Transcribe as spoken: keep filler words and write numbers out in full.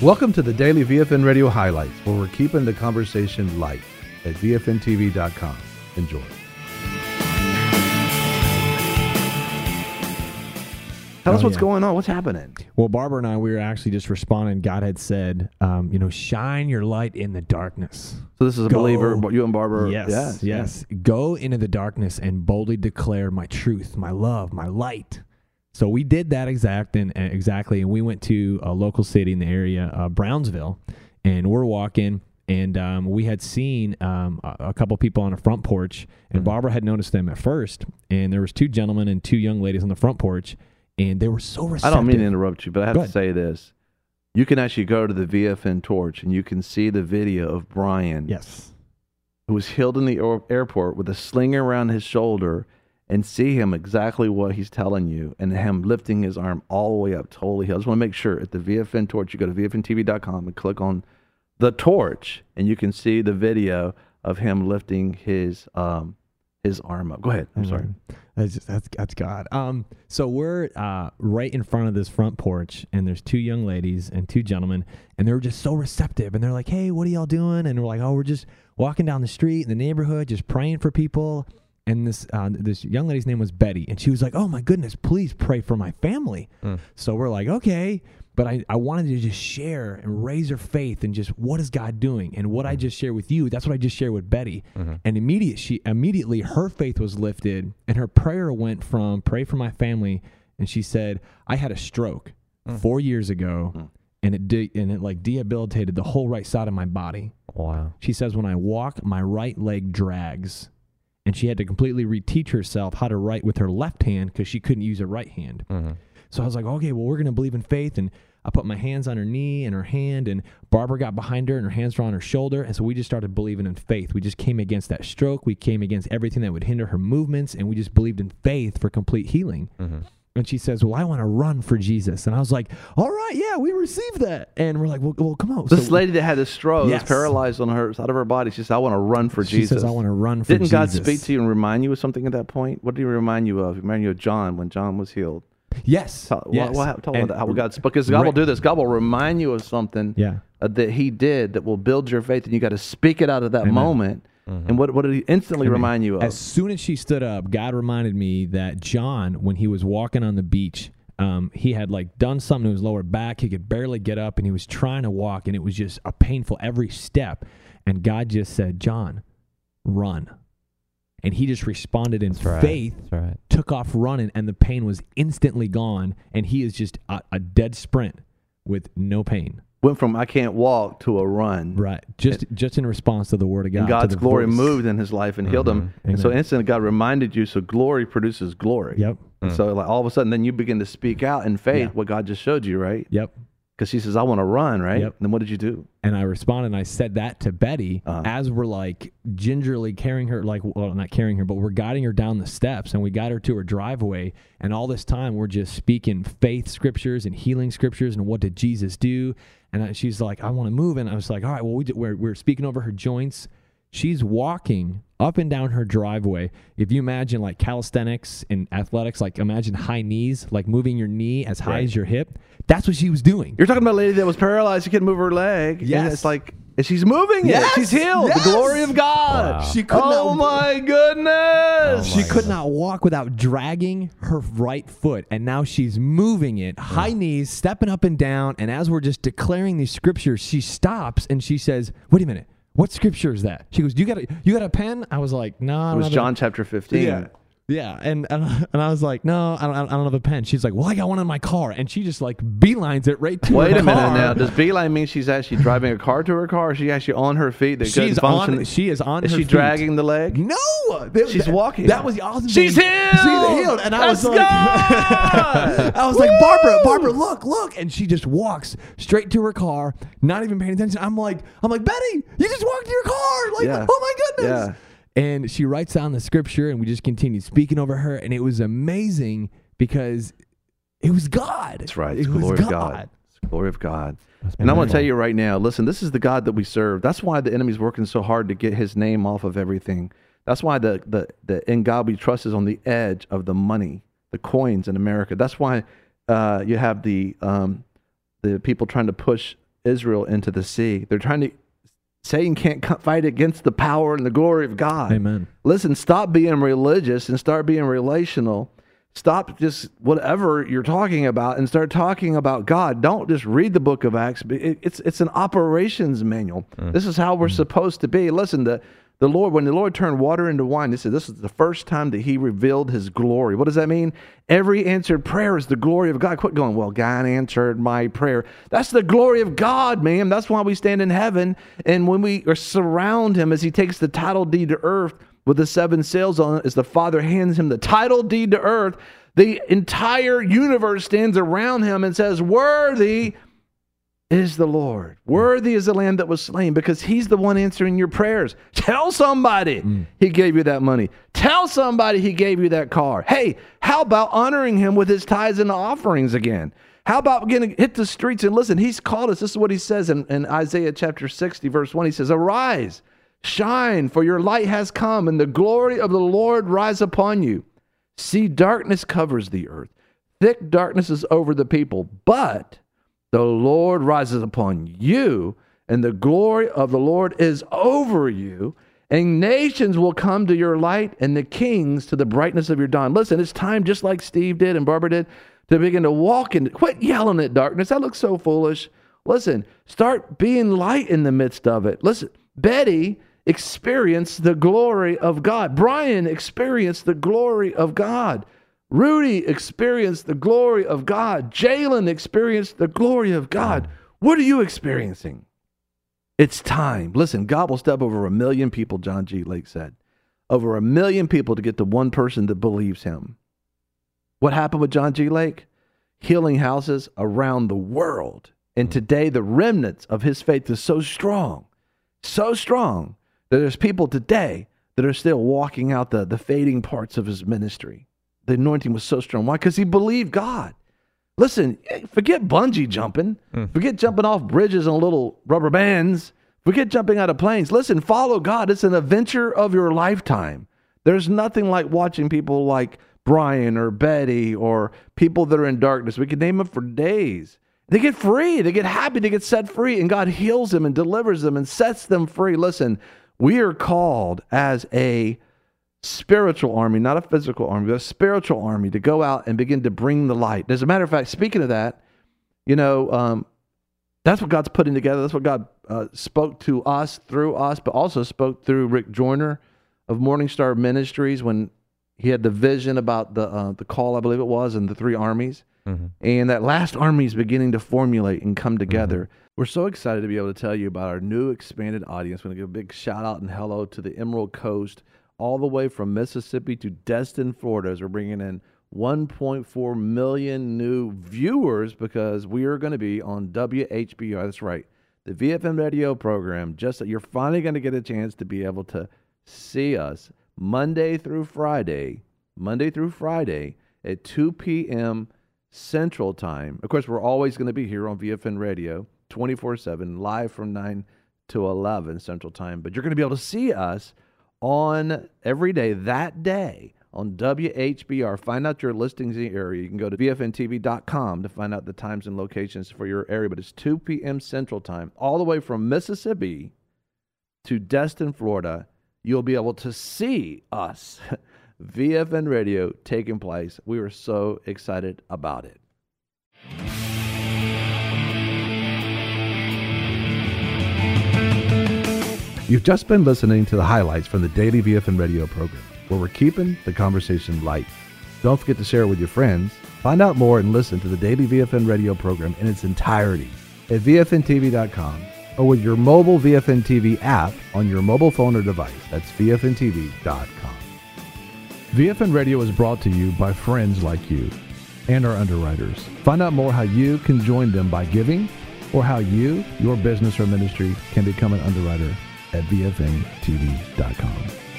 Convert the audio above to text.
Welcome to the Daily V F N Radio Highlights, where we're keeping the conversation light at V F N T V dot com. Enjoy. Tell Oh, us what's yeah. going on. What's happening? Well, Barbara and I, we were actually just responding. God had said, um, you know, shine your light in the darkness. So this is a Go. believer. You and Barbara. Yes, yes, yes. Go into the darkness and boldly declare my truth, my love, my light. So we did that exact and uh, exactly, and we went to a local city in the area, uh, Brownsville, and we're walking, and um, we had seen um, a, a couple people on a front porch, and Mm-hmm. Barbara had noticed them at first, and there was two gentlemen and two young ladies on the front porch, and they were so I receptive. don't mean to interrupt you, but I have Go to ahead. say this. You can actually go to the V F N Torch, and you can see the video of Brian, Yes. who was healed in the aer- airport with a sling around his shoulder, and see him exactly what he's telling you, and him lifting his arm all the way up, totally healed. I just want to make sure at the V F N Torch, you go to V F N T V dot com and click on the torch, and you can see the video of him lifting his um his arm up. Go ahead. I'm sorry. That's just, that's that's God. Um, so we're uh right in front of this front porch, and there's two young ladies and two gentlemen, and they were just so receptive, and they're like, "Hey, what are y'all doing?" And we're like, "Oh, we're just walking down the street in the neighborhood, just praying for people." And this uh, this young lady's name was Betty, and she was like, "Oh my goodness, please pray for my family." Mm. So we're like, "Okay." But I, I wanted to just share and raise her faith and just what is God doing, and what I just shared with you. That's what I just shared with Betty. Mm-hmm. And immediate she immediately her faith was lifted, and her prayer went from pray for my family, and she said, "I had a stroke Mm. four years ago, Mm. and it de- and it like debilitated the whole right side of my body." Wow. She says, "When I walk, my right leg drags." And she had to completely reteach herself how to write with her left hand because she couldn't use her right hand. Mm-hmm. So I was like, okay, well, we're going to believe in faith. And I put my hands on her knee and her hand, and Barbara got behind her and her hands were on her shoulder. And so we just started believing in faith. We just came against that stroke. We came against everything that would hinder her movements. And we just believed in faith for complete healing. Mm-hmm. And she says, well, I want to run for Jesus. And I was like, all right, yeah, we received that. And we're like, well, well come on. This So lady that had a stroke, Yes. was paralyzed on her side of her body. She said, "I want to run for she Jesus." says, I want to run for Didn't Jesus. God speak to you and remind you of something at that point? What did he remind you of? He reminded you of John when John was healed. Yes. Tell, yes. what, what, tell me And- about how God, because God will right- do this. God will remind you of something Yeah. uh, that he did that will build your faith, and you got to speak it out of that Amen. moment. Mm-hmm. And what, what did he instantly Amen. remind you of? As soon as she stood up, God reminded me that John, when he was walking on the beach, um, he had like done something to his lower back. He could barely get up, and he was trying to walk, and it was just a painful every step. And God just said, John, run. And he just responded in That's right. faith, That's right. took off running, and the pain was instantly gone. And he is just a, a dead sprint with no pain. Went from I can't walk to a run. Right. Just just in response to the word of God. And to God's the glory voice. moved in his life and healed him. Mhm. And so Amen. instantly God reminded you. So glory produces glory. Yep. And Mm. so like all of a sudden, then you begin to speak out in faith Yeah. what God just showed you, right? Yep. Because she says, "I want to run," right? Yep. And then what did you do? And I responded, and I said that to Betty Uh-huh. as we're like gingerly carrying her, like, well, not carrying her, but we're guiding her down the steps, and we got her to her driveway. And all this time, we're just speaking faith scriptures and healing scriptures and what did Jesus do. And I, she's like, I want to move. And I was like, all right, well, we did, we're, we're speaking over her joints. She's walking up and down her driveway. If you imagine like calisthenics and athletics, like imagine high knees, like moving your knee as high Right. as your hip. That's what she was doing. You're talking about a lady that was paralyzed. She couldn't move her leg. Yes. And it's like, and she's moving Yes. it. She's healed. Yes. The glory of God. Wow. She could Oh not- my goodness. She my could not walk without dragging her right foot, and now she's moving it, high knees, stepping up and down. And as we're just declaring these scriptures, she stops and she says, "Wait a minute, what scripture is that?" She goes, "You got a you got a pen?" I was like, "No, I It don't was have a-" John chapter fifteen. Yeah. Yeah, and, and and I was like, no, I don't, I don't have a pen. She's like, well, I got one in my car, and she just like beelines it right to Wait her a minute car. now. Does beeline mean she's actually driving a car to her car, or is she actually on her feet? That couldn't She's function? on. She is on. Is her she feet. dragging the leg? No, That- She's that- walking. That was the awesome. She's thing. healed. She's healed, and I Let's was like, go. I was like, Barbara, Barbara, look, look, and she just walks straight to her car, not even paying attention. I'm like, I'm like, Betty, you just walked to your car, like, Yeah. oh my goodness. Yeah. And she writes down the scripture, and we just continued speaking over her, and it was amazing because it was God. That's right. It It's the was glory God. of God. It's the glory of God. That's And I want to beautiful. tell you right now, listen, this is the God that we serve. That's why the enemy's working so hard to get his name off of everything. That's why the, the, the in God we trust is on the edge of the money, the coins in America. That's why uh, you have the um, the people trying to push Israel into the sea. They're trying to, Satan can't fight against the power and the glory of God. Amen. Listen, stop being religious and start being relational. Stop just whatever you're talking about and start talking about God. Don't just read the book of Acts. It's it's an operations manual. Mm. This is how we're mm. supposed to be. Listen, the, the Lord, when the Lord turned water into wine, he said this is the first time that he revealed his glory. What does that mean? Every answered prayer is the glory of God. Quit going, well, God answered my prayer. That's the glory of God, man. That's why we stand in heaven. And when we are surround him as he takes the title deed to earth, with the seven sails on it, as the Father hands him the title deed to earth, the entire universe stands around him and says, worthy is the Lord. Worthy is the Lamb that was slain, because he's the one answering your prayers. Tell somebody mm. he gave you that money. Tell somebody he gave you that car. Hey, how about honoring him with his tithes and offerings again? How about getting hit the streets and listen? He's called us. This is what he says in, in Isaiah chapter sixty, verse one. He says, arise, shine, for your light has come, and the glory of the Lord rise upon you. See, darkness covers the earth. Thick darkness is over the people, but the Lord rises upon you, and the glory of the Lord is over you. And nations will come to your light, and the kings to the brightness of your dawn. Listen, it's time, just like Steve did and Barbara did, to begin to walk in. Quit yelling at darkness. That looks so foolish. Listen, start being light in the midst of it. Listen, Betty experienced the glory of God. Brian experienced the glory of God. Rudy experienced the glory of God. Jalen experienced the glory of God. What are you experiencing? It's time. Listen, God will step over a million people, John G. Lake said. Over a million people to get to one person that believes him. What happened with John G. Lake? Healing houses around the world. And today the remnants of his faith is so strong, so strong, that there's people today that are still walking out the, the fading parts of his ministry. The anointing was so strong. Why? Because he believed God. Listen, forget bungee jumping. Mm. Forget jumping off bridges on little rubber bands. Forget jumping out of planes. Listen, follow God. It's an adventure of your lifetime. There's nothing like watching people like Brian or Betty or people that are in darkness. We could name them for days. They get free. They get happy. They get set free. And God heals them and delivers them and sets them free. Listen, we are called as a spiritual army, not a physical army, but a spiritual army to go out and begin to bring the light. As a matter of fact, speaking of that, you know, um, that's what God's putting together. That's what God uh, spoke to us through us, but also spoke through Rick Joyner of Morning Star Ministries when he had the vision about the uh, the call, I believe it was, and the three armies. Mm-hmm. And that last army is beginning to formulate and come together. Mm-hmm. We're so excited to be able to tell you about our new expanded audience. We're going to give a big shout out and hello to the Emerald Coast, all the way from Mississippi to Destin, Florida, as we're bringing in one point four million new viewers, because we are going to be on W H B R. That's right, the V F M radio program. Just that you're finally going to get a chance to be able to see us Monday through Friday, Monday through Friday at two p.m. Central Time. Of course, we're always going to be here on V F N Radio twenty-four seven, live from nine to eleven Central Time. But you're going to be able to see us on every day that day on W H B R. Find out your listings in the area. You can go to V F N T V dot com to find out the times and locations for your area. But it's two p.m. Central Time, all the way from Mississippi to Destin, Florida. You'll be able to see us. V F N Radio taking place. We are so excited about it. You've just been listening to the highlights from the daily V F N Radio program, where we're keeping the conversation light. Don't forget to share it with your friends. Find out more and listen to the daily V F N Radio program in its entirety at V F N T V dot com or with your mobile V F N T V app on your mobile phone or device. That's V F N T V dot com. V F N Radio is brought to you by friends like you and our underwriters. Find out more how you can join them by giving, or how you, your business or ministry, can become an underwriter at V F N T V dot com.